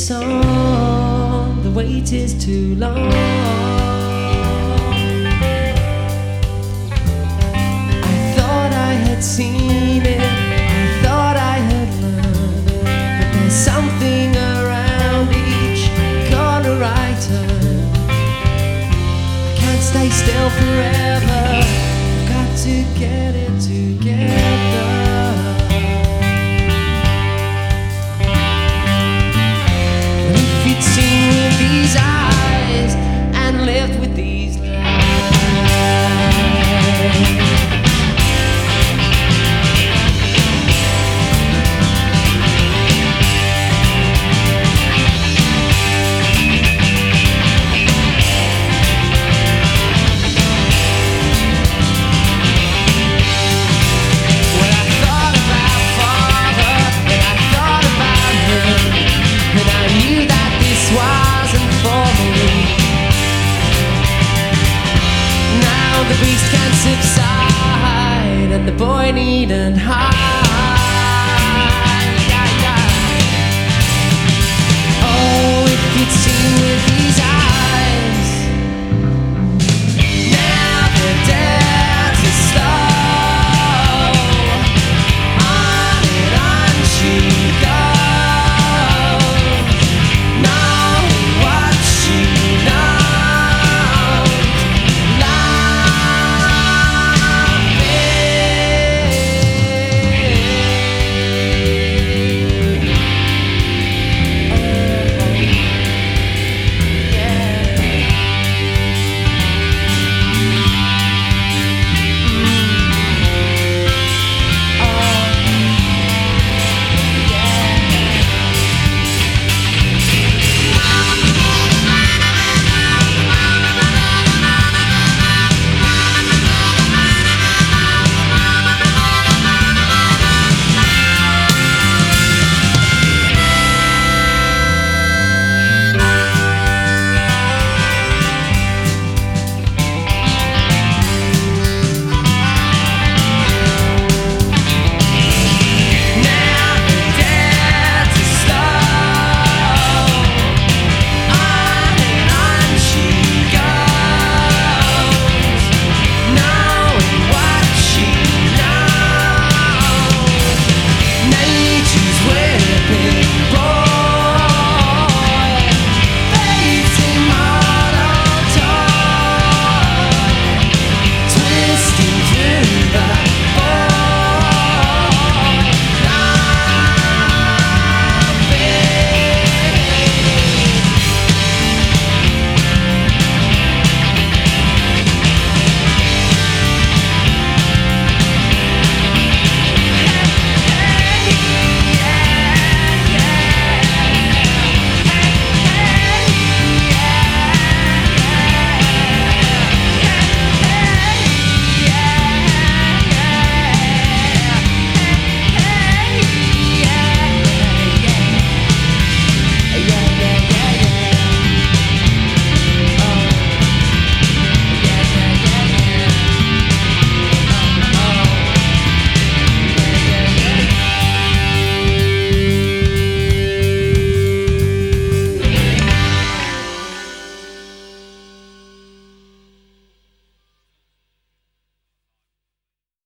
song, the wait is too long. I thought I had seen it, I thought I had learned, but there's something around each corner I turn. I can't stay still forever, I've got to get it together. Seen with these eyes and lived with these the beast can subside and the boy needn't hide.